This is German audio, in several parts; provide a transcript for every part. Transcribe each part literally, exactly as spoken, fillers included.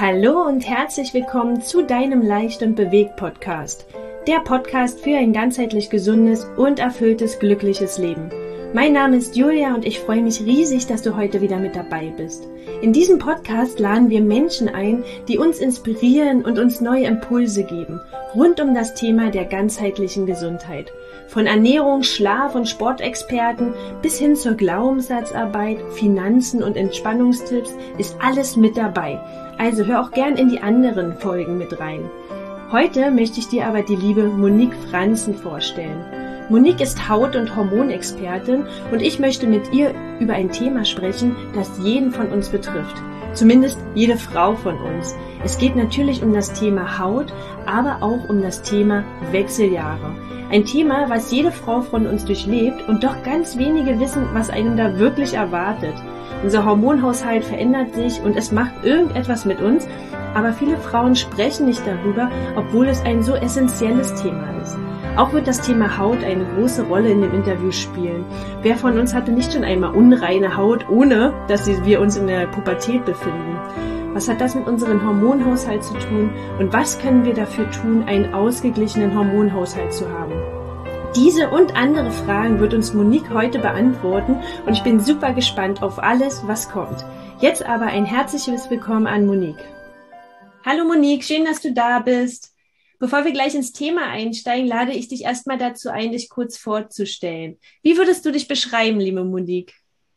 Hallo und herzlich willkommen zu deinem Leicht und bewegt Podcast. Der Podcast für ein ganzheitlich gesundes und erfülltes, glückliches Leben. Mein Name ist Julia und ich freue mich riesig, dass du heute wieder mit dabei bist. In diesem Podcast laden wir Menschen ein, die uns inspirieren und uns neue Impulse geben, rund um das Thema der ganzheitlichen Gesundheit. Von Ernährung, Schlaf- und Sportexperten bis hin zur Glaubenssatzarbeit, Finanzen und Entspannungstipps ist alles mit dabei. Also hör auch gern in die anderen Folgen mit rein. Heute möchte ich dir aber die liebe Monique Franzen vorstellen. Monique ist Haut- und Hormonexpertin und ich möchte mit ihr über ein Thema sprechen, das jeden von uns betrifft. Zumindest jede Frau von uns. Es geht natürlich um das Thema Haut, aber auch um das Thema Wechseljahre. Ein Thema, was jede Frau von uns durchlebt und doch ganz wenige wissen, was einem da wirklich erwartet. Unser Hormonhaushalt verändert sich und es macht irgendetwas mit uns, aber viele Frauen sprechen nicht darüber, obwohl es ein so essentielles Thema ist. Auch wird das Thema Haut eine große Rolle in dem Interview spielen. Wer von uns hatte nicht schon einmal unreine Haut, ohne dass wir uns in der Pubertät befinden? Was hat das mit unserem Hormonhaushalt zu tun und was können wir dafür tun, einen ausgeglichenen Hormonhaushalt zu haben? Diese und andere Fragen wird uns Monique heute beantworten und ich bin super gespannt auf alles, was kommt. Jetzt aber ein herzliches Willkommen an Monique. Hallo Monique, schön, dass du da bist. Bevor wir gleich ins Thema einsteigen, lade ich dich erstmal dazu ein, dich kurz vorzustellen. Wie würdest du dich beschreiben, liebe Monique?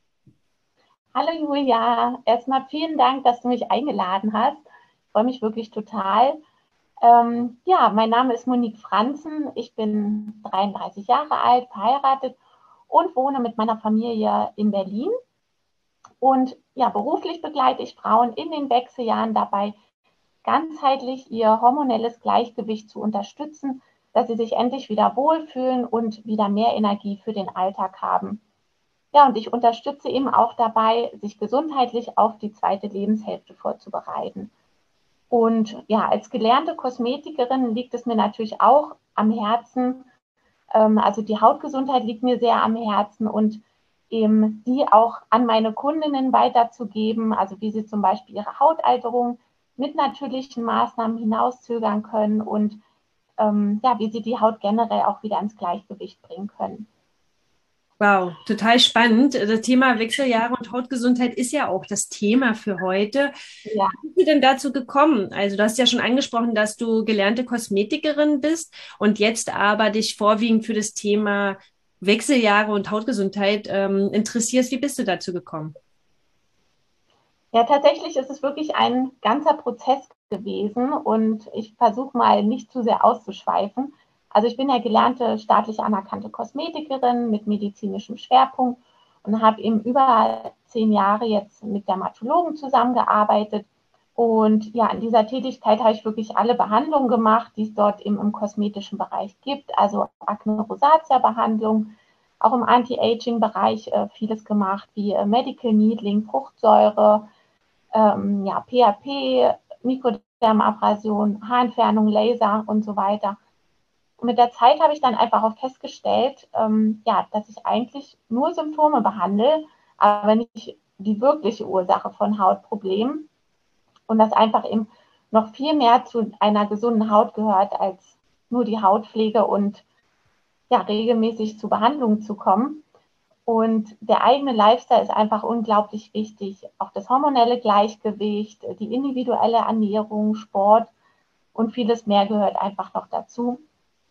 Hallo Julia, erstmal vielen Dank, dass du mich eingeladen hast. Ich freue mich wirklich total. Ähm, ja, mein Name ist Monique Franzen. Ich bin dreiunddreißig Jahre alt, verheiratet und wohne mit meiner Familie in Berlin. Und ja, beruflich begleite ich Frauen in den Wechseljahren dabei, ganzheitlich ihr hormonelles Gleichgewicht zu unterstützen, dass sie sich endlich wieder wohlfühlen und wieder mehr Energie für den Alltag haben. Ja, und ich unterstütze eben auch dabei, sich gesundheitlich auf die zweite Lebenshälfte vorzubereiten. Und ja, als gelernte Kosmetikerin liegt es mir natürlich auch am Herzen, ähm, also die Hautgesundheit liegt mir sehr am Herzen und eben die auch an meine Kundinnen weiterzugeben, also wie sie zum Beispiel ihre Hautalterung mit natürlichen Maßnahmen hinauszögern können und ähm, ja, wie sie die Haut generell auch wieder ins Gleichgewicht bringen können. Wow, total spannend. Das Thema Wechseljahre und Hautgesundheit ist ja auch das Thema für heute. Ja. Wie bist du denn dazu gekommen? Also du hast ja schon angesprochen, dass du gelernte Kosmetikerin bist und jetzt aber dich vorwiegend für das Thema Wechseljahre und Hautgesundheit ähm, interessierst. Wie bist du dazu gekommen? Ja, tatsächlich ist es wirklich ein ganzer Prozess gewesen und ich versuche mal nicht zu sehr auszuschweifen. Also ich bin ja gelernte staatlich anerkannte Kosmetikerin mit medizinischem Schwerpunkt und habe eben über zehn Jahre jetzt mit Dermatologen zusammengearbeitet. Und ja, in dieser Tätigkeit habe ich wirklich alle Behandlungen gemacht, die es dort eben im kosmetischen Bereich gibt, also Acne-Rosacea-Behandlung, auch im Anti-Aging-Bereich äh, vieles gemacht, wie äh, Medical Needling, Fruchtsäure, ähm, ja, P H P, Mikrodermabrasion, Haarentfernung, Laser und so weiter. Und mit der Zeit habe ich dann einfach auch festgestellt, ähm, ja, dass ich eigentlich nur Symptome behandle, aber nicht die wirkliche Ursache von Hautproblemen und dass einfach eben noch viel mehr zu einer gesunden Haut gehört, als nur die Hautpflege und ja, regelmäßig zu Behandlungen zu kommen. Und der eigene Lifestyle ist einfach unglaublich wichtig. Auch das hormonelle Gleichgewicht, die individuelle Ernährung, Sport und vieles mehr gehört einfach noch dazu.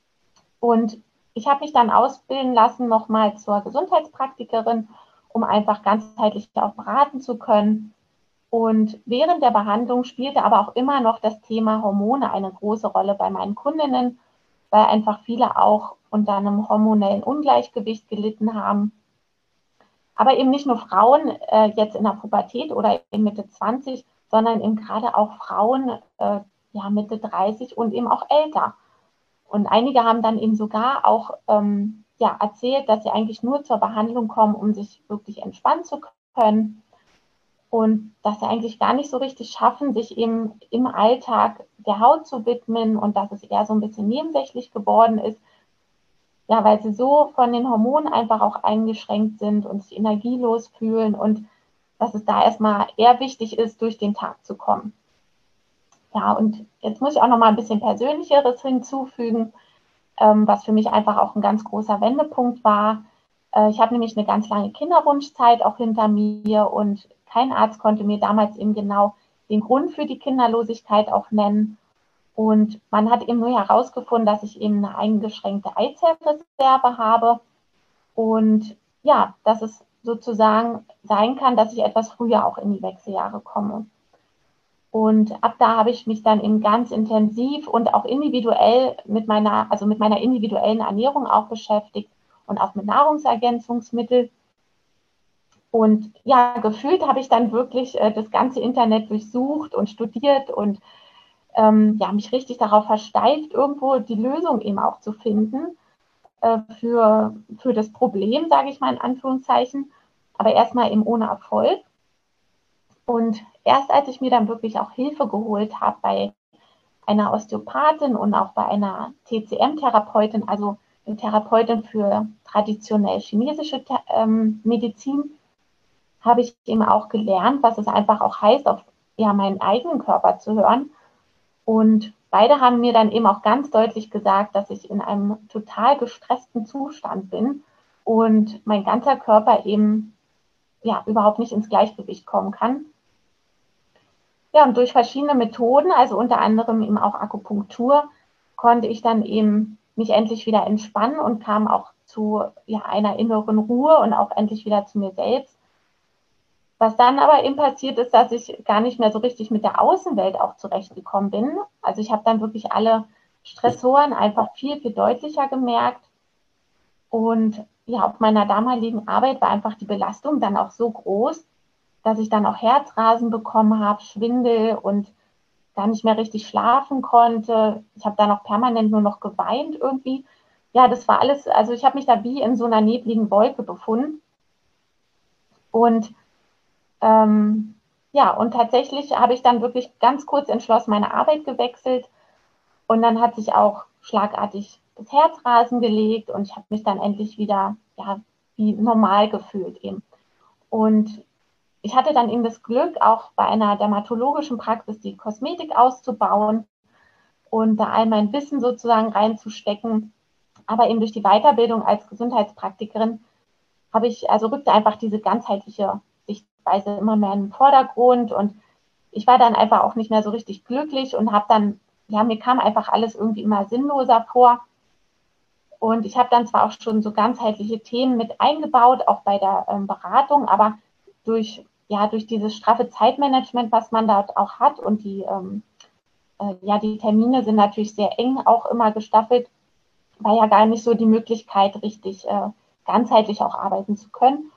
Und ich habe mich dann ausbilden lassen, nochmal zur Gesundheitspraktikerin, um einfach ganzheitlich auch beraten zu können. Und während der Behandlung spielte aber auch immer noch das Thema Hormone eine große Rolle bei meinen Kundinnen, weil einfach viele auch unter einem hormonellen Ungleichgewicht gelitten haben. Aber eben nicht nur Frauen äh, jetzt in der Pubertät oder in Mitte zwanzig, sondern eben gerade auch Frauen äh, ja, Mitte dreißig und eben auch älter. Und einige haben dann eben sogar auch ähm, ja, erzählt, dass sie eigentlich nur zur Behandlung kommen, um sich wirklich entspannen zu können und dass sie eigentlich gar nicht so richtig schaffen, sich eben im Alltag der Haut zu widmen und dass es eher so ein bisschen nebensächlich geworden ist, ja, weil sie so von den Hormonen einfach auch eingeschränkt sind und sich energielos fühlen und dass es da erstmal eher wichtig ist, durch den Tag zu kommen. Ja, und jetzt muss ich auch noch mal ein bisschen Persönlicheres hinzufügen, ähm, was für mich einfach auch ein ganz großer Wendepunkt war. Äh, ich habe nämlich eine ganz lange Kinderwunschzeit auch hinter mir und kein Arzt konnte mir damals eben genau den Grund für die Kinderlosigkeit auch nennen. Und man hat eben nur herausgefunden, dass ich eben eine eingeschränkte Eizellreserve habe und ja, dass es sozusagen sein kann, dass ich etwas früher auch in die Wechseljahre komme. Und ab da habe ich mich dann eben ganz intensiv und auch individuell mit meiner, also mit meiner individuellen Ernährung auch beschäftigt und auch mit Nahrungsergänzungsmitteln. Und ja, gefühlt habe ich dann wirklich äh, das ganze Internet durchsucht und studiert und ähm, ja, mich richtig darauf versteift, irgendwo die Lösung eben auch zu finden äh, für, für das Problem, sage ich mal in Anführungszeichen, aber erstmal eben ohne Erfolg. Und erst als ich mir dann wirklich auch Hilfe geholt habe bei einer Osteopathin und auch bei einer T C M-Therapeutin, also eine Therapeutin für traditionell chinesische ähm, Medizin, habe ich eben auch gelernt, was es einfach auch heißt, auf ja, meinen eigenen Körper zu hören. Und beide haben mir dann eben auch ganz deutlich gesagt, dass ich in einem total gestressten Zustand bin und mein ganzer Körper eben ja überhaupt nicht ins Gleichgewicht kommen kann. Ja, und durch verschiedene Methoden, also unter anderem eben auch Akupunktur, konnte ich dann eben mich endlich wieder entspannen und kam auch zu ja, einer inneren Ruhe und auch endlich wieder zu mir selbst. Was dann aber eben passiert ist, dass ich gar nicht mehr so richtig mit der Außenwelt auch zurechtgekommen bin. Also ich habe dann wirklich alle Stressoren einfach viel, viel deutlicher gemerkt. Und ja, auf meiner damaligen Arbeit war einfach die Belastung dann auch so groß, dass ich dann auch Herzrasen bekommen habe, Schwindel und gar nicht mehr richtig schlafen konnte. Ich habe dann auch permanent nur noch geweint irgendwie. Ja, das war alles, also ich habe mich da wie in so einer nebligen Wolke befunden. Und ähm, ja, und tatsächlich habe ich dann wirklich ganz kurz entschlossen meine Arbeit gewechselt und dann hat sich auch schlagartig das Herzrasen gelegt und ich habe mich dann endlich wieder ja, wie normal gefühlt eben. Und ich hatte dann eben das Glück, auch bei einer dermatologischen Praxis die Kosmetik auszubauen und da all mein Wissen sozusagen reinzustecken. Aber eben durch die Weiterbildung als Gesundheitspraktikerin habe ich, also rückte einfach diese ganzheitliche Sichtweise immer mehr in den Vordergrund und ich war dann einfach auch nicht mehr so richtig glücklich und habe dann, ja, mir kam einfach alles irgendwie immer sinnloser vor. Und ich habe dann zwar auch schon so ganzheitliche Themen mit eingebaut, auch bei der ähm, Beratung, aber durch, ja, durch dieses straffe Zeitmanagement, was man dort auch hat und die, ähm, äh, ja, die Termine sind natürlich sehr eng auch immer gestaffelt, war ja gar nicht so die Möglichkeit, richtig äh, ganzheitlich auch arbeiten zu können.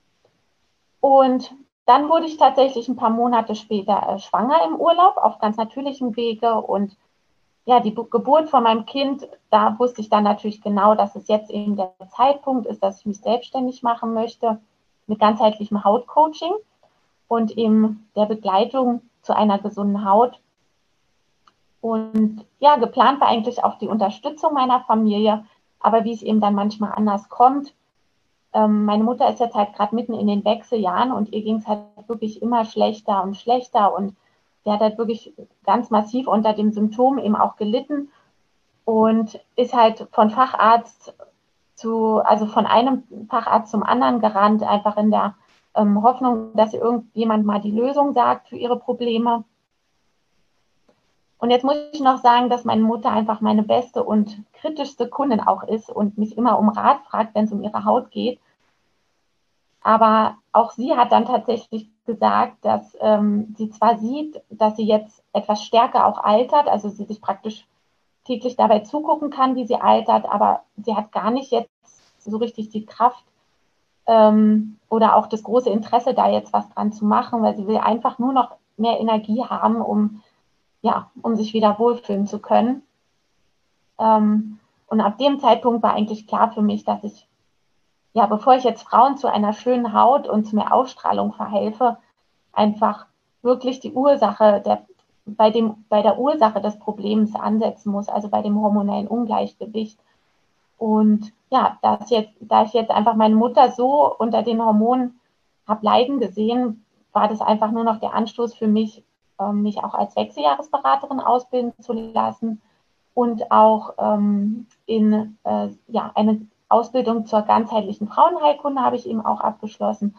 Und dann wurde ich tatsächlich ein paar Monate später äh, schwanger im Urlaub auf ganz natürlichem Wege und ja, die Geburt von meinem Kind, da wusste ich dann natürlich genau, dass es jetzt eben der Zeitpunkt ist, dass ich mich selbstständig machen möchte mit ganzheitlichem Hautcoaching und eben der Begleitung zu einer gesunden Haut. Und ja, geplant war eigentlich auch die Unterstützung meiner Familie, aber wie es eben dann manchmal anders kommt. Ähm, meine Mutter ist jetzt halt gerade mitten in den Wechseljahren und ihr ging es halt wirklich immer schlechter und schlechter und sie hat halt wirklich ganz massiv unter dem Symptom eben auch gelitten und ist halt von Facharzt zu, also von einem Facharzt zum anderen gerannt, einfach in der ähm, Hoffnung, dass ihr irgendjemand mal die Lösung sagt für ihre Probleme. Und jetzt muss ich noch sagen, dass meine Mutter einfach meine beste und kritischste Kundin auch ist und mich immer um Rat fragt, wenn es um ihre Haut geht. Aber auch sie hat dann tatsächlich gesagt, dass ähm, sie zwar sieht, dass sie jetzt etwas stärker auch altert, also sie sich praktisch täglich dabei zugucken kann, wie sie altert, aber sie hat gar nicht jetzt so richtig die Kraft ähm, oder auch das große Interesse, da jetzt was dran zu machen, weil sie will einfach nur noch mehr Energie haben, um, ja, um sich wieder wohlfühlen zu können. Ähm, und ab dem Zeitpunkt war eigentlich klar für mich, dass ich, ja, bevor ich jetzt Frauen zu einer schönen Haut und zu mehr Ausstrahlung verhelfe, einfach wirklich die Ursache der, bei, dem, bei der Ursache des Problems ansetzen muss, also bei dem hormonellen Ungleichgewicht. Und ja, da, jetzt, da ich jetzt einfach meine Mutter so unter den Hormonen habe leiden gesehen, war das einfach nur noch der Anstoß für mich, ähm, mich auch als Wechseljahresberaterin ausbilden zu lassen und auch ähm, in äh, ja, eine Ausbildung zur ganzheitlichen Frauenheilkunde habe ich eben auch abgeschlossen.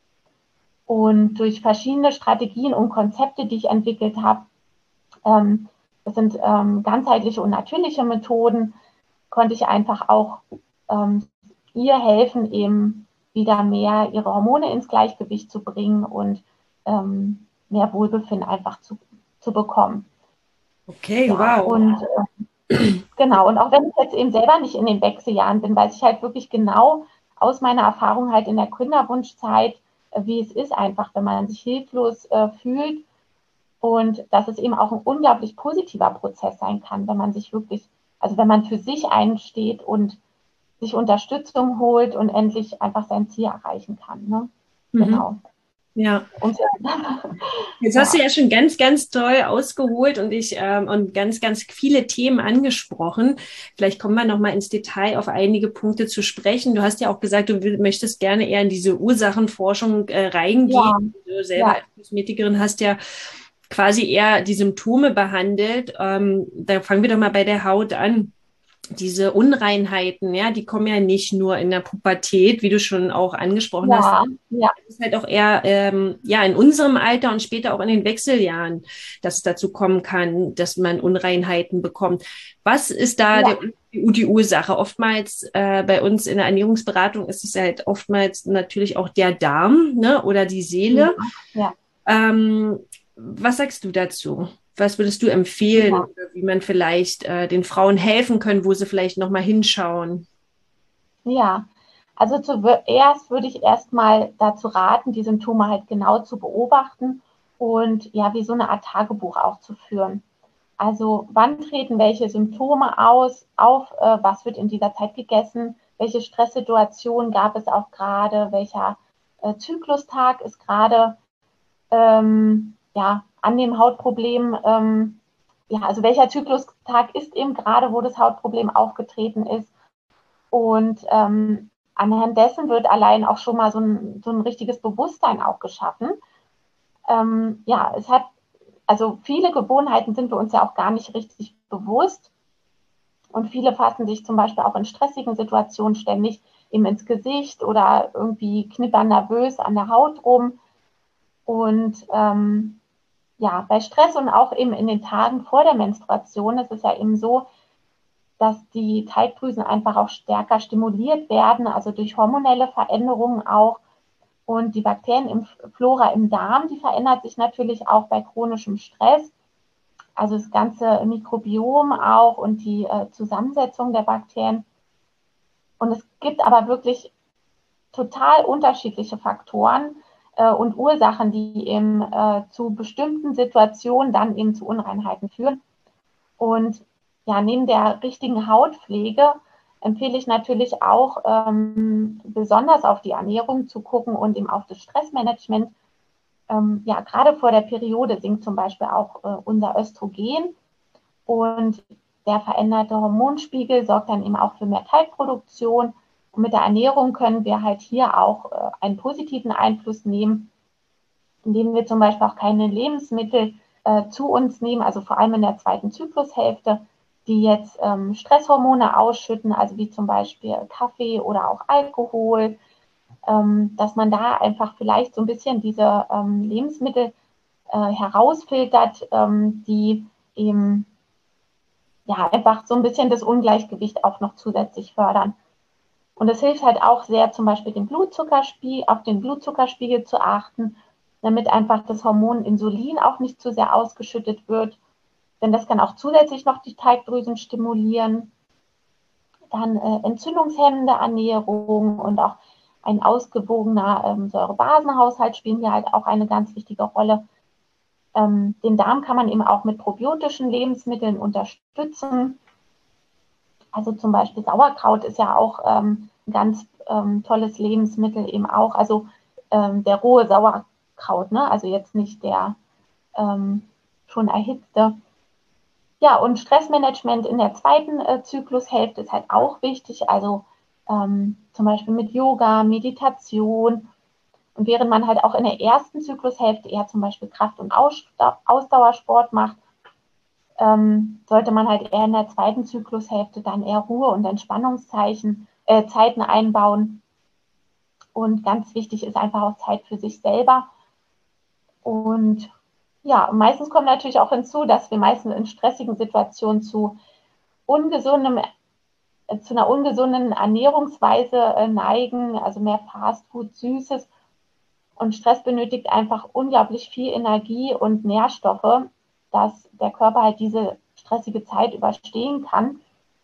Und durch verschiedene Strategien und Konzepte, die ich entwickelt habe, ähm, das sind ähm, ganzheitliche und natürliche Methoden, konnte ich einfach auch ähm, ihr helfen, eben wieder mehr ihre Hormone ins Gleichgewicht zu bringen und ähm, mehr Wohlbefinden einfach zu, zu bekommen. Okay, Ja, wow. und äh, genau, und auch wenn ich jetzt eben selber nicht in den Wechseljahren bin, weiß ich halt wirklich genau aus meiner Erfahrung halt in der Kinderwunschzeit, äh, wie es ist einfach, wenn man sich hilflos äh, fühlt und dass es eben auch ein unglaublich positiver Prozess sein kann, wenn man sich wirklich, also wenn man für sich einsteht und sich Unterstützung holt und endlich einfach sein Ziel erreichen kann. Ne? Mhm. Genau. Ja. Und Jetzt hast du ja. ja schon ganz, ganz toll ausgeholt und ich ähm, und ganz, ganz viele Themen angesprochen. Vielleicht kommen wir noch mal ins Detail auf einige Punkte zu sprechen. Du hast ja auch gesagt, du will, möchtest gerne eher in diese Ursachenforschung äh, reingehen. Ja, Du selber ja, als Kosmetikerin hast ja quasi eher die Symptome behandelt. Ähm, da fangen wir doch mal bei der Haut an. Diese Unreinheiten, ja, die kommen ja nicht nur in der Pubertät, wie du schon auch angesprochen hast. ja, ja, Es ist halt auch eher ähm, ja in unserem Alter und später auch in den Wechseljahren, dass es dazu kommen kann, dass man Unreinheiten bekommt. Was ist da ja, der, die Ursache? Oftmals äh, bei uns in der Ernährungsberatung ist es halt oftmals natürlich auch der Darm, ne, oder die ja, Seele. ja, Ähm, was sagst du dazu? Was würdest du empfehlen, ja. oder wie man vielleicht äh, den Frauen helfen können, wo sie vielleicht noch mal hinschauen? Ja, also zuerst würde ich erstmal dazu raten, die Symptome halt genau zu beobachten und ja, wie so eine Art Tagebuch auch zu führen. Also wann treten welche Symptome aus, auf, äh, was wird in dieser Zeit gegessen, welche Stresssituation gab es auch gerade, welcher äh, Zyklustag ist gerade ähm, ja, an dem Hautproblem, ähm, ja, also welcher Zyklustag ist eben gerade, wo das Hautproblem aufgetreten ist. Und ähm, anhand dessen wird allein auch schon mal so ein, so ein richtiges Bewusstsein auch geschaffen. Ähm, ja, es hat, also viele Gewohnheiten sind wir uns ja auch gar nicht richtig bewusst. Und viele fassen sich zum Beispiel auch in stressigen Situationen ständig eben ins Gesicht oder irgendwie knippern nervös an der Haut rum. Und ähm, ja, bei Stress und auch eben in den Tagen vor der Menstruation ist es ja eben so, dass die Teigdrüsen einfach auch stärker stimuliert werden, also durch hormonelle Veränderungen auch. Und die Bakterienflora im Darm, die verändert sich natürlich auch bei chronischem Stress. Also das ganze Mikrobiom auch und die äh, Zusammensetzung der Bakterien. Und es gibt aber wirklich total unterschiedliche Faktoren äh, und Ursachen, die eben äh, zu bestimmten Situationen dann eben zu Unreinheiten führen. Und ja, neben der richtigen Hautpflege empfehle ich natürlich auch, ähm, besonders auf die Ernährung zu gucken und eben auf das Stressmanagement. Ähm, ja, gerade vor der Periode sinkt zum Beispiel auch äh, unser Östrogen und der veränderte Hormonspiegel sorgt dann eben auch für mehr Talgproduktion. Und mit der Ernährung können wir halt hier auch äh, einen positiven Einfluss nehmen, indem wir zum Beispiel auch keine Lebensmittel äh, zu uns nehmen, also vor allem in der zweiten Zyklushälfte, die jetzt ähm, Stresshormone ausschütten, also wie zum Beispiel Kaffee oder auch Alkohol, ähm, dass man da einfach vielleicht so ein bisschen diese ähm, Lebensmittel äh, herausfiltert, ähm, die eben ja einfach so ein bisschen das Ungleichgewicht auch noch zusätzlich fördern. Und es hilft halt auch sehr, zum Beispiel den Blutzuckerspiegel, auf den Blutzuckerspiegel zu achten, damit einfach das Hormon Insulin auch nicht zu sehr ausgeschüttet wird. Denn das kann auch zusätzlich noch die Teigdrüsen stimulieren. Dann äh, entzündungshemmende Ernährung und auch ein ausgewogener ähm, Säurebasenhaushalt spielen hier halt auch eine ganz wichtige Rolle. Ähm, den Darm kann man eben auch mit probiotischen Lebensmitteln unterstützen. Also zum Beispiel Sauerkraut ist ja auch ähm, ein ganz ähm, tolles Lebensmittel eben auch. Also ähm, der rohe Sauerkraut, ne? Also jetzt nicht der ähm, schon erhitzte. Ja, und Stressmanagement in der zweiten äh, Zyklushälfte ist halt auch wichtig. Also ähm, zum Beispiel mit Yoga, Meditation Und während man halt auch in der ersten Zyklushälfte eher zum Beispiel Kraft- und Ausdauersport macht, ähm, sollte man halt eher in der zweiten Zyklushälfte dann eher Ruhe- und Entspannungszeichen, äh, Zeiten einbauen. Und ganz wichtig ist einfach auch Zeit für sich selber. Und ja, meistens kommt natürlich auch hinzu, dass wir meistens in stressigen Situationen zu ungesundem, äh, zu einer ungesunden Ernährungsweise äh, neigen, also mehr Fastfood, Süßes. Und Stress benötigt einfach unglaublich viel Energie und Nährstoffe, dass der Körper halt diese stressige Zeit überstehen kann.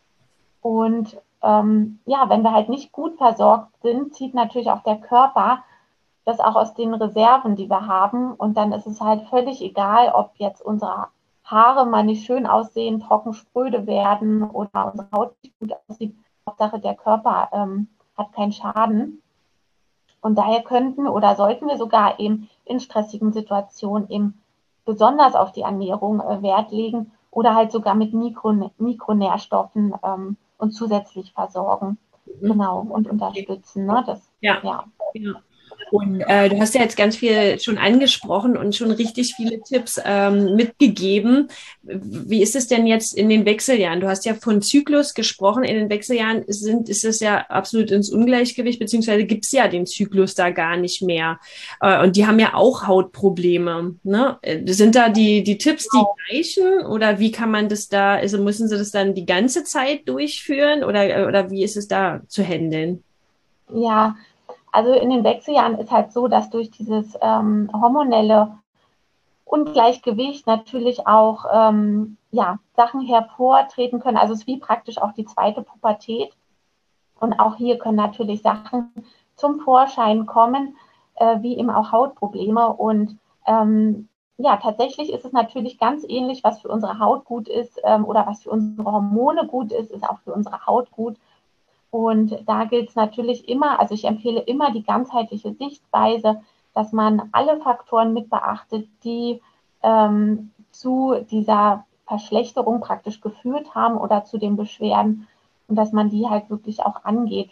Und ähm, ja, wenn wir halt nicht gut versorgt sind, zieht natürlich auch der Körper das auch aus den Reserven, die wir haben. Und dann ist es halt völlig egal, ob jetzt unsere Haare mal nicht schön aussehen, trocken spröde werden oder unsere Haut nicht gut aussieht. Hauptsache, der Körper ähm, hat keinen Schaden. Und daher könnten oder sollten wir sogar eben in stressigen Situationen eben besonders auf die Ernährung äh, Wert legen oder halt sogar mit Mikro, Mikronährstoffen ähm, und zusätzlich versorgen. Mhm. Genau, und unterstützen. Ne? Das, Ja. ja. Ja. Und äh, du hast ja jetzt ganz viel schon angesprochen und schon richtig viele Tipps ähm, mitgegeben. Wie ist es denn jetzt in den Wechseljahren? Du hast ja von Zyklus gesprochen. In den Wechseljahren sind, ist es ja absolut ins Ungleichgewicht, beziehungsweise gibt es ja den Zyklus da gar nicht mehr. Äh, und die haben ja auch Hautprobleme. Ne? Äh, Sind da die, die Tipps die gleichen oder wie kann man das da, also müssen sie das dann die ganze Zeit durchführen oder, oder wie ist es da zu handeln? Ja, also in den Wechseljahren ist halt so, dass durch dieses ähm, hormonelle Ungleichgewicht natürlich auch ähm, ja, Sachen hervortreten können. Also es ist wie praktisch auch die zweite Pubertät. Und auch hier können natürlich Sachen zum Vorschein kommen, äh, wie eben auch Hautprobleme. Und ähm, ja, tatsächlich ist es natürlich ganz ähnlich, was für unsere Haut gut ist ähm, oder was für unsere Hormone gut ist, ist auch für unsere Haut gut. Und da gilt es natürlich immer, also ich empfehle immer die ganzheitliche Sichtweise, dass man alle Faktoren mit beachtet, die ähm, zu dieser Verschlechterung praktisch geführt haben oder zu den Beschwerden und dass man die halt wirklich auch angeht.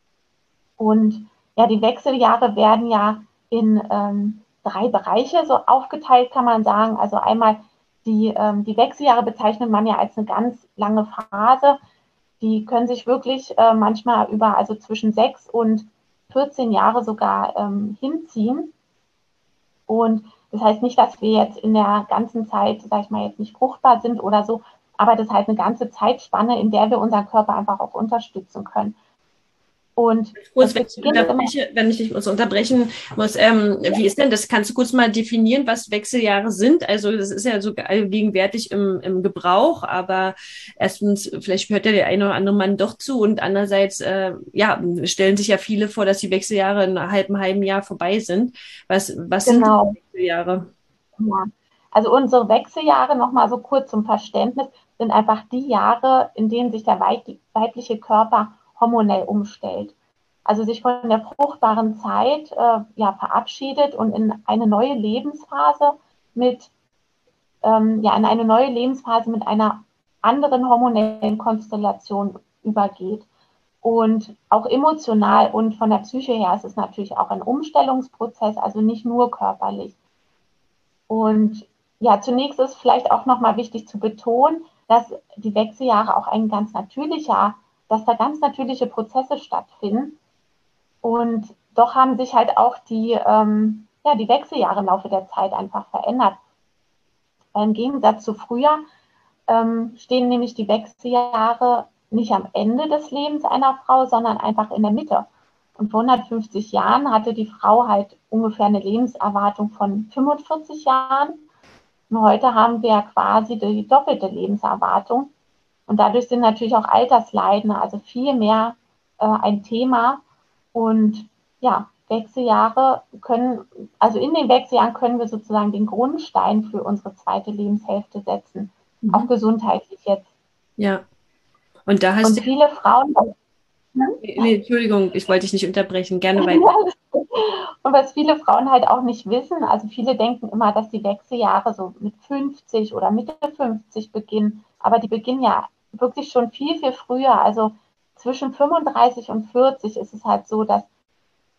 Und ja, die Wechseljahre werden ja in ähm, drei Bereiche so aufgeteilt, kann man sagen. Also einmal die, ähm, die Wechseljahre bezeichnet man ja als eine ganz lange Phase. Die können sich wirklich äh, manchmal über, also zwischen sechs und vierzehn Jahre sogar ähm, hinziehen. Und das heißt nicht, dass wir jetzt in der ganzen Zeit, sag ich mal, jetzt nicht fruchtbar sind oder so, aber das ist halt eine ganze Zeitspanne, in der wir unseren Körper einfach auch unterstützen können. Und Kurz, es wenn ich, beginnt immer. wenn ich dich kurz unterbrechen muss, ähm, wie ist denn das? Kannst du kurz mal definieren, was Wechseljahre sind? Also das ist ja so allgegenwärtig im, im Gebrauch, aber erstens, vielleicht hört ja der eine oder andere Mann doch zu und andererseits, äh, ja, stellen sich ja viele vor, dass die Wechseljahre in einem halben, halben Jahr vorbei sind. Was, was sind Genau. die Wechseljahre? Ja. Also unsere Wechseljahre, nochmal so kurz zum Verständnis, sind einfach die Jahre, in denen sich der weibliche Körper hormonell umstellt. Also sich von der fruchtbaren Zeit äh, ja, verabschiedet und in eine neue Lebensphase mit, ähm, ja, in eine neue Lebensphase mit einer anderen hormonellen Konstellation übergeht. Und auch emotional und von der Psyche her ist es natürlich auch ein Umstellungsprozess, also nicht nur körperlich. Und ja, zunächst ist vielleicht auch nochmal wichtig zu betonen, dass die Wechseljahre auch ein ganz natürlicher, dass da ganz natürliche Prozesse stattfinden. Und doch haben sich halt auch die, ähm, ja, die Wechseljahre im Laufe der Zeit einfach verändert. Im Gegensatz zu früher ähm, stehen nämlich die Wechseljahre nicht am Ende des Lebens einer Frau, sondern einfach in der Mitte. Und vor hundertfünfzig Jahren hatte die Frau halt ungefähr eine Lebenserwartung von fünfundvierzig Jahren. Und heute haben wir quasi die doppelte Lebenserwartung. Und dadurch sind natürlich auch Altersleiden, also viel mehr äh, ein Thema. Und ja, Wechseljahre können, also in den Wechseljahren können wir sozusagen den Grundstein für unsere zweite Lebenshälfte setzen, auch Mhm. gesundheitlich jetzt. Ja, und da hast Und du, viele Frauen, nee, Entschuldigung, ich wollte dich nicht unterbrechen, gerne weiter. und was viele Frauen halt auch nicht wissen, also viele denken immer, dass die Wechseljahre so mit fünfzig oder Mitte fünfzig beginnen, aber die beginnen ja wirklich schon viel, viel früher. Also zwischen fünfunddreißig und vierzig ist es halt so, dass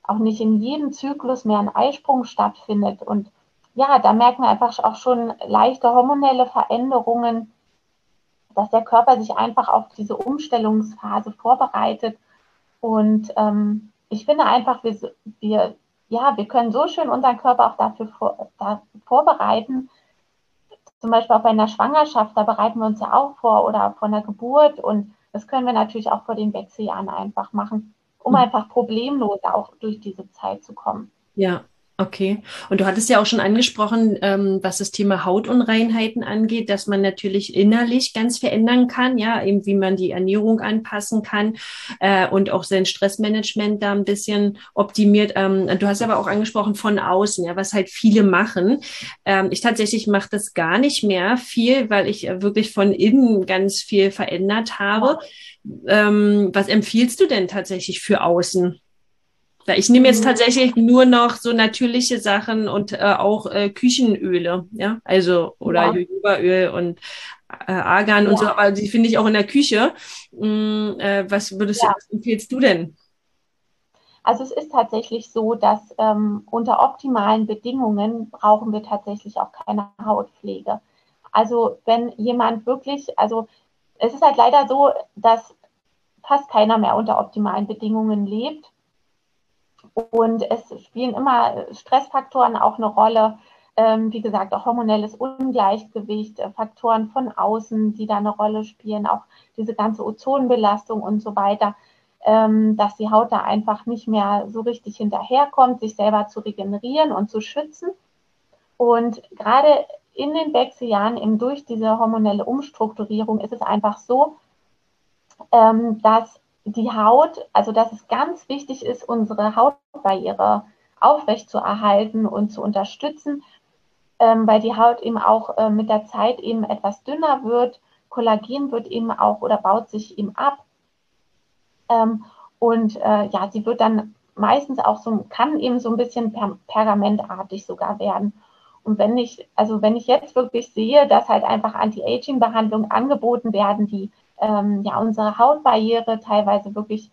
auch nicht in jedem Zyklus mehr ein Eisprung stattfindet. Und ja, da merken wir einfach auch schon leichte hormonelle Veränderungen, dass der Körper sich einfach auf diese Umstellungsphase vorbereitet. Und ähm, ich finde einfach, wir, wir, ja, wir können so schön unseren Körper auch dafür vor, da vorbereiten. Zum Beispiel auch bei einer Schwangerschaft, da bereiten wir uns ja auch vor oder vor einer Geburt. Und das können wir natürlich auch vor den Wechseljahren einfach machen, um einfach problemlos auch durch diese Zeit zu kommen. Ja, okay. Und du hattest ja auch schon angesprochen, ähm, was das Thema Hautunreinheiten angeht, dass man natürlich innerlich ganz verändern kann, ja, eben wie man die Ernährung anpassen kann äh, und auch sein Stressmanagement da ein bisschen optimiert. Ähm, du hast aber auch angesprochen von außen, ja, was halt viele machen. Ähm, ich tatsächlich mache das gar nicht mehr viel, weil ich äh, wirklich von innen ganz viel verändert habe. Ähm, was empfiehlst du denn tatsächlich für außen? Weil ich nehme jetzt tatsächlich nur noch so natürliche Sachen und äh, auch äh, Küchenöle, ja, also oder Ja, Jojobaöl und äh, Argan und so, ja, aber die finde ich auch in der Küche. Mm, äh, was würdest du, ja. was empfiehlst du denn? Also es ist tatsächlich so, dass ähm, unter optimalen Bedingungen brauchen wir tatsächlich auch keine Hautpflege. Also wenn jemand wirklich, also es ist halt leider so, dass fast keiner mehr unter optimalen Bedingungen lebt. Und es spielen immer Stressfaktoren auch eine Rolle. Ähm, wie gesagt, auch hormonelles Ungleichgewicht, äh, Faktoren von außen, die da eine Rolle spielen, auch diese ganze Ozonbelastung und so weiter, ähm, dass die Haut da einfach nicht mehr so richtig hinterherkommt, sich selber zu regenerieren und zu schützen. Und gerade in den Wechseljahren, eben durch diese hormonelle Umstrukturierung, ist es einfach so, ähm, dass die Haut, also dass es ganz wichtig ist, unsere Hautbarriere aufrechtzuerhalten und zu unterstützen, ähm, weil die Haut eben auch äh, mit der Zeit eben etwas dünner wird. Kollagen wird eben auch oder baut sich eben ab. Ähm, und äh, ja, sie wird dann meistens auch so, kann eben so ein bisschen per pergamentartig sogar werden. Und wenn ich, also wenn ich jetzt wirklich sehe, dass halt einfach Anti-Aging-Behandlungen angeboten werden, die ähm, ja unsere Hautbarriere teilweise wirklich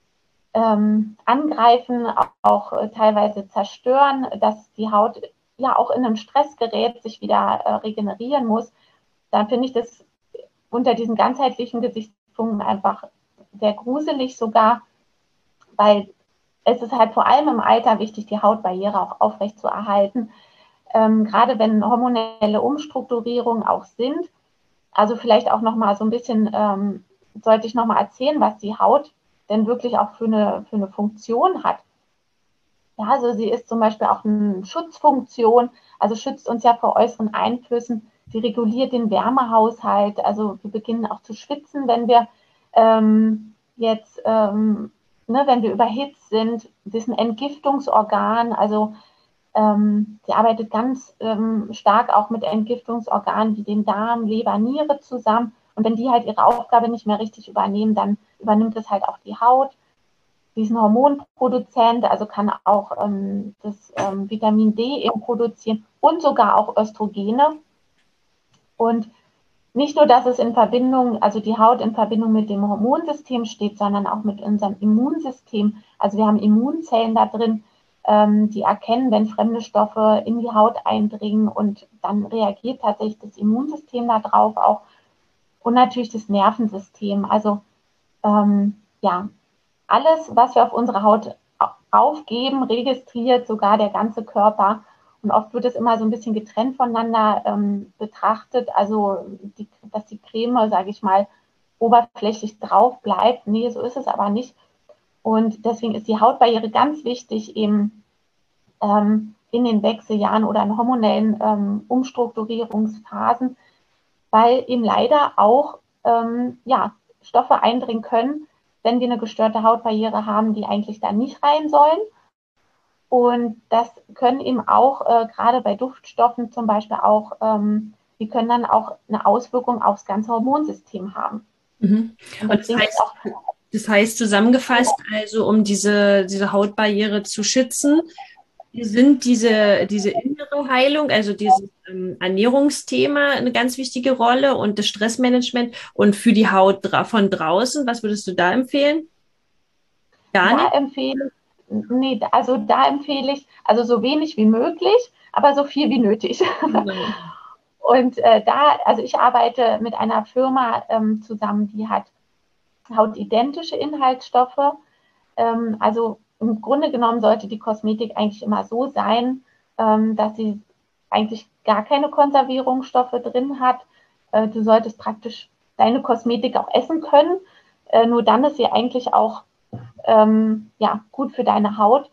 ähm, angreifen, auch, auch äh, teilweise zerstören, dass die Haut ja auch in einem Stress gerät, sich wieder äh, regenerieren muss, dann finde ich das unter diesen ganzheitlichen Gesichtspunkten einfach sehr gruselig sogar, weil es ist halt vor allem im Alter wichtig, die Hautbarriere auch aufrecht zu erhalten. Ähm, gerade wenn hormonelle Umstrukturierungen auch sind. Also vielleicht auch nochmal so ein bisschen, ähm, sollte ich nochmal erzählen, was die Haut denn wirklich auch für eine, für eine Funktion hat. Ja, also sie ist zum Beispiel auch eine Schutzfunktion, also schützt uns ja vor äußeren Einflüssen. Sie reguliert den Wärmehaushalt, also wir beginnen auch zu schwitzen, wenn wir ähm, jetzt, ähm, ne, wenn wir überhitzt sind. Sie ist ein Entgiftungsorgan, also ähm, sie arbeitet ganz ähm, stark auch mit Entgiftungsorganen wie den Darm, Leber, Niere zusammen. Und wenn die halt ihre Aufgabe nicht mehr richtig übernehmen, dann übernimmt es halt auch die Haut. Sie ist ein Hormonproduzent, also kann auch ähm, das ähm, Vitamin D eben produzieren und sogar auch Östrogene. Und nicht nur, dass es in Verbindung, also die Haut in Verbindung mit dem Hormonsystem steht, sondern auch mit unserem Immunsystem. Also wir haben Immunzellen da drin, ähm, die erkennen, wenn fremde Stoffe in die Haut eindringen, und dann reagiert tatsächlich das Immunsystem darauf auch, und natürlich das Nervensystem. Also ähm, ja, alles, was wir auf unserer Haut aufgeben, registriert sogar der ganze Körper. Und oft wird es immer so ein bisschen getrennt voneinander ähm, betrachtet. Also, die, dass die Creme, sage ich mal, oberflächlich drauf bleibt. Nee, so ist es aber nicht. Und deswegen ist die Hautbarriere ganz wichtig, eben ähm, in den Wechseljahren oder in hormonellen ähm, Umstrukturierungsphasen, weil eben leider auch ähm, ja, Stoffe eindringen können, wenn wir eine gestörte Hautbarriere haben, die eigentlich da nicht rein sollen. Und das können eben auch, äh, gerade bei Duftstoffen zum Beispiel auch, ähm, die können dann auch eine Auswirkung aufs ganze Hormonsystem haben. Mhm. Und Und das deswegen ist heißt, auch, das heißt zusammengefasst, also um diese, diese Hautbarriere zu schützen, sind diese, diese innere Heilung, also dieses ähm, Ernährungsthema eine ganz wichtige Rolle und das Stressmanagement, und für die Haut dra von draußen, was würdest du da empfehlen? Gar da nicht? empfehle nee, also da empfehle ich, also so wenig wie möglich, aber so viel wie nötig. Mhm. Und äh, da, also ich arbeite mit einer Firma ähm, zusammen, die hat hautidentische Inhaltsstoffe. Ähm, also im Grunde genommen sollte die Kosmetik eigentlich immer so sein, ähm, dass sie eigentlich gar keine Konservierungsstoffe drin hat. Äh, du solltest praktisch deine Kosmetik auch essen können. Äh, nur dann ist sie eigentlich auch ähm, ja, gut für deine Haut.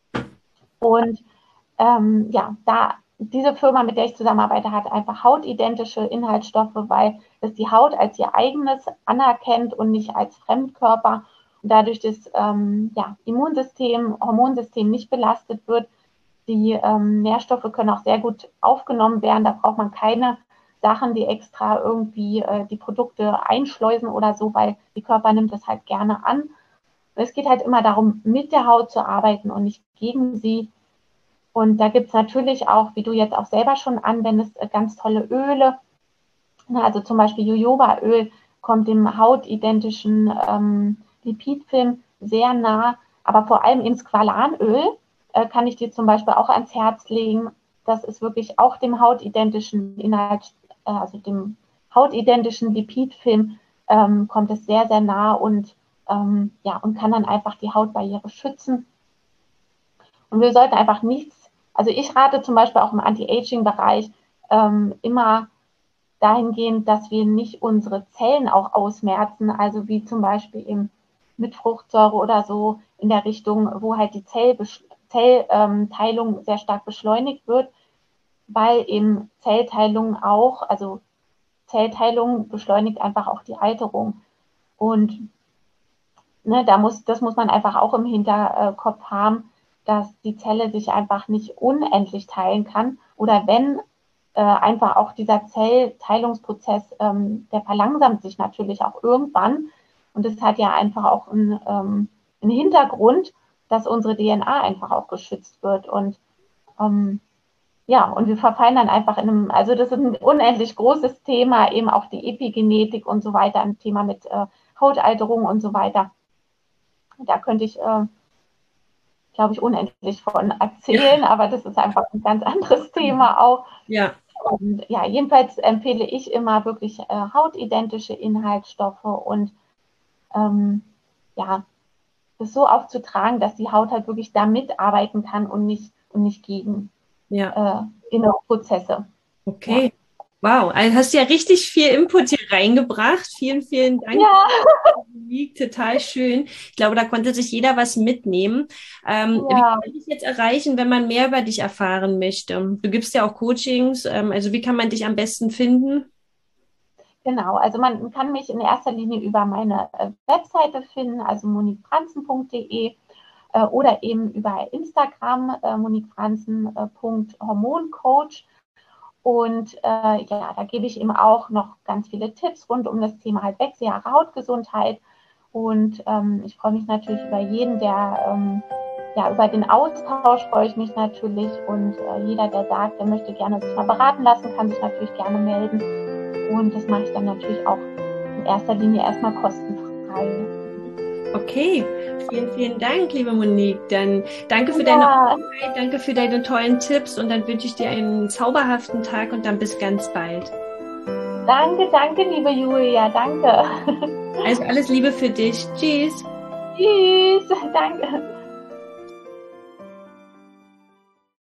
Und ähm, ja, da diese Firma, mit der ich zusammenarbeite, hat einfach hautidentische Inhaltsstoffe, weil es die Haut als ihr eigenes anerkennt und nicht als Fremdkörper. Und dadurch das ähm, ja, Immunsystem, Hormonsystem nicht belastet wird. Die ähm, Nährstoffe können auch sehr gut aufgenommen werden. Da braucht man keine Sachen, die extra irgendwie äh, die Produkte einschleusen oder so, weil die Körper nimmt das halt gerne an. Es geht halt immer darum, mit der Haut zu arbeiten und nicht gegen sie. Und da gibt es natürlich auch, wie du jetzt auch selber schon anwendest, ganz tolle Öle. Also zum Beispiel Jojobaöl kommt dem hautidentischen ähm, Lipidfilm sehr nah. Aber vor allem in Squalanöl äh, kann ich dir zum Beispiel auch ans Herz legen. Das ist wirklich auch dem hautidentischen Inhalt, äh, also dem hautidentischen Lipidfilm ähm, kommt es sehr, sehr nah und, ähm, ja, und kann dann einfach die Hautbarriere schützen. Und wir sollten einfach nichts, also ich rate zum Beispiel auch im Anti-Aging-Bereich ähm, immer dahingehend, dass wir nicht unsere Zellen auch ausmerzen, also wie zum Beispiel eben mit Fruchtsäure oder so in der Richtung, wo halt die Zellteilung ähm, sehr stark beschleunigt wird, weil eben Zellteilung auch, also Zellteilung beschleunigt einfach auch die Alterung. Und ne, da muss, das muss man einfach auch im Hinterkopf haben, dass die Zelle sich einfach nicht unendlich teilen kann oder wenn äh, einfach auch dieser Zellteilungsprozess, ähm, der verlangsamt sich natürlich auch irgendwann und es hat ja einfach auch einen, ähm, einen Hintergrund, dass unsere D N A einfach auch geschützt wird und ähm, ja, und wir verfallen dann einfach in einem, also das ist ein unendlich großes Thema, eben auch die Epigenetik und so weiter, ein Thema mit äh, Hautalterung und so weiter. Da könnte ich äh, glaube ich, unendlich von erzählen, Ja. aber das ist einfach ein ganz anderes Thema auch. Ja. Und ja, jedenfalls empfehle ich immer wirklich äh, hautidentische Inhaltsstoffe und ähm, ja, das so aufzutragen, dass die Haut halt wirklich da mitarbeiten kann und nicht, und nicht gegen Ja. äh, innere Prozesse. Okay. Ja. Wow, also hast ja richtig viel Input hier reingebracht. Vielen, vielen Dank. Ja. Total schön. Ich glaube, da konnte sich jeder was mitnehmen. Ähm, ja. Wie kann man dich jetzt erreichen, wenn man mehr über dich erfahren möchte? Du gibst ja auch Coachings. Ähm, also wie kann man dich am besten finden? Genau, also man kann mich in erster Linie über meine äh, Webseite finden, also monique franzen punkt de äh, oder eben über Instagram äh, moniquefranzen.hormoncoach. Und äh, ja, da gebe ich eben auch noch ganz viele Tipps rund um das Thema halt Wechseljahre Hautgesundheit. Und ähm, ich freue mich natürlich über jeden, der, ähm, ja, über den Austausch freue ich mich natürlich. Und äh, jeder, der sagt, der möchte gerne sich mal beraten lassen, kann sich natürlich gerne melden. Und das mache ich dann natürlich auch in erster Linie erstmal kostenfrei. Okay, vielen, vielen Dank, liebe Monique. Dann danke für deine Arbeit, danke für deine tollen Tipps und dann wünsche ich dir einen zauberhaften Tag und dann bis ganz bald. Danke, danke, liebe Julia, danke. Also alles Liebe für dich. Tschüss. Tschüss, danke.